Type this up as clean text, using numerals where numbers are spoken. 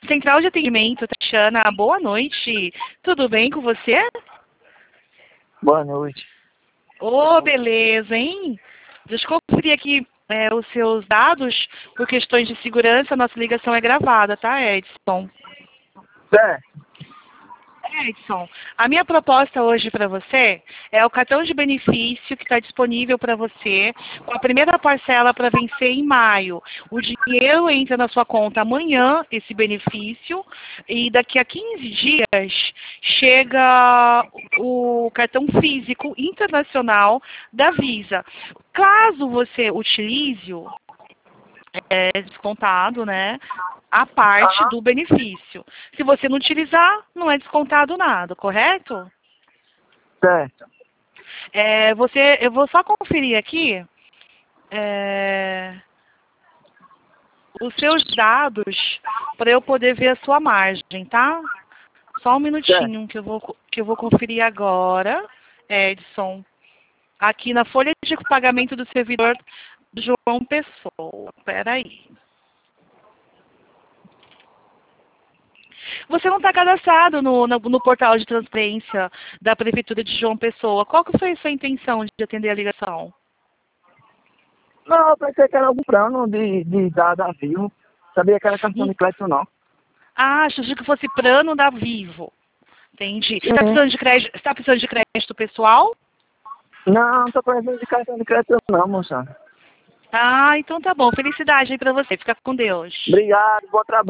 Central de Atendimento, Tatiana, boa noite. Tudo bem com você? Boa noite. Ô, beleza, hein? Deixa eu conferir aqui os seus dados. Por questões de segurança, nossa ligação é gravada, tá, Edson? Certo. Edson, a minha proposta hoje para você é o cartão de benefício que está disponível para você, com a primeira parcela para vencer em maio. O dinheiro entra na sua conta amanhã, esse benefício, e daqui a 15 dias chega o cartão físico internacional da Visa. Caso você utilize-o, é descontado, né? A parte do benefício. Se você não utilizar, não é descontado nada, correto? Certo. Eu vou só conferir aqui os seus dados para eu poder ver a sua margem, tá? Só um minutinho que eu vou conferir agora, Edson. Aqui na folha de pagamento do servidor João Pessoa. Espera aí. Você não está cadastrado no portal de transparência da Prefeitura de João Pessoa. Qual que foi a sua intenção de atender a ligação? Não, eu pensei que era algum plano de da Vivo. Sabia que era cartão de crédito, não. Ah, achei que fosse plano da Vivo. Entendi. Está precisando de crédito, tá precisando de crédito pessoal? Não, não tô precisando de cartão de crédito, não, moça. Ah, então tá bom. Felicidade aí para você. Fica com Deus. Obrigado, bom trabalho.